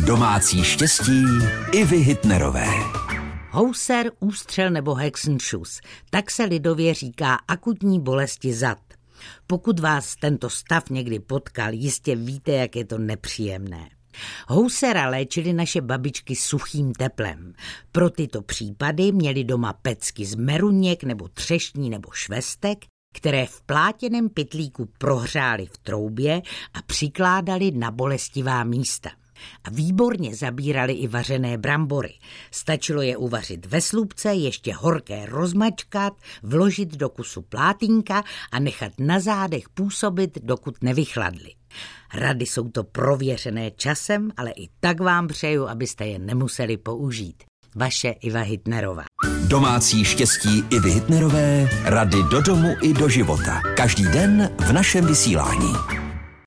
Domácí štěstí Ivy Hitnerové. Houser, ústřel nebo Hexenschuss, tak se lidově říká akutní bolesti zad. Pokud vás tento stav někdy potkal, jistě víte, jak je to nepříjemné. Housera léčily naše babičky suchým teplem. Pro tyto případy měli doma pecky z meruněk nebo třešní nebo švestek, které v plátěném pytlíku prohřáli v troubě a přikládali na bolestivá místa. A výborně zabírali i vařené brambory. Stačilo je uvařit ve slupce, ještě horké rozmačkat, vložit do kusu plátínka a nechat na zádech působit, dokud nevychladly. Rady jsou to prověřené časem, ale i tak vám přeju, abyste je nemuseli použít. Vaše Iva Hitnerová. Domácí štěstí Ivy Hitnerové, rady do domu i do života. Každý den v našem vysílání.